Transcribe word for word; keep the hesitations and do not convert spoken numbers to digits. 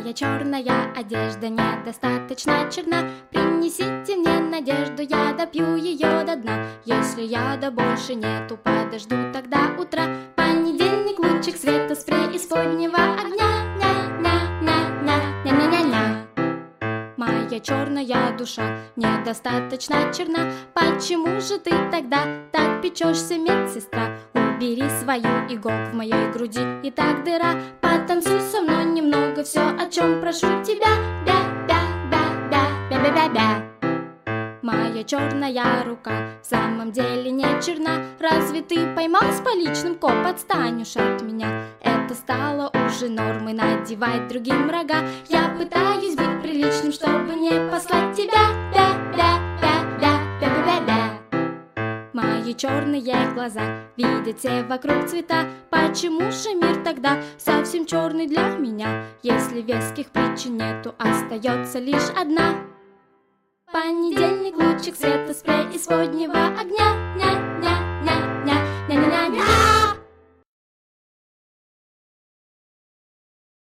Моя черная одежда недостаточно черна. Принесите мне надежду, я допью ее до дна. Если яда больше нету, подожду тогда утра. Понедельник, лучик света с преисподнего огня. Ня-ня-ня-ня-ня-ня-ня-ня. Моя черная душа недостаточно черна. Почему же ты тогда так печешься, медсестра? Убери свою иголку в моей груди, и так дыра. Потанцуй со мной немного, все, о чем прошу тебя. Бя-бя-бя-бя-бя-бя-бя. Моя черная рука в самом деле не черна. Разве ты поймал с поличным, коп, отстань уж от меня. Это стало уже нормой, надевать другим рога. Я пытаюсь быть приличным, чтобы не послать тебя. Бя-бя-бя-бя-бя-бя-бя. Мои черные глаза видят все вокруг цвета. Почему же мир тогда совсем черный для меня? Если веских причин нету, остается лишь одна. Понедельник, лучик света с преисподнего огня.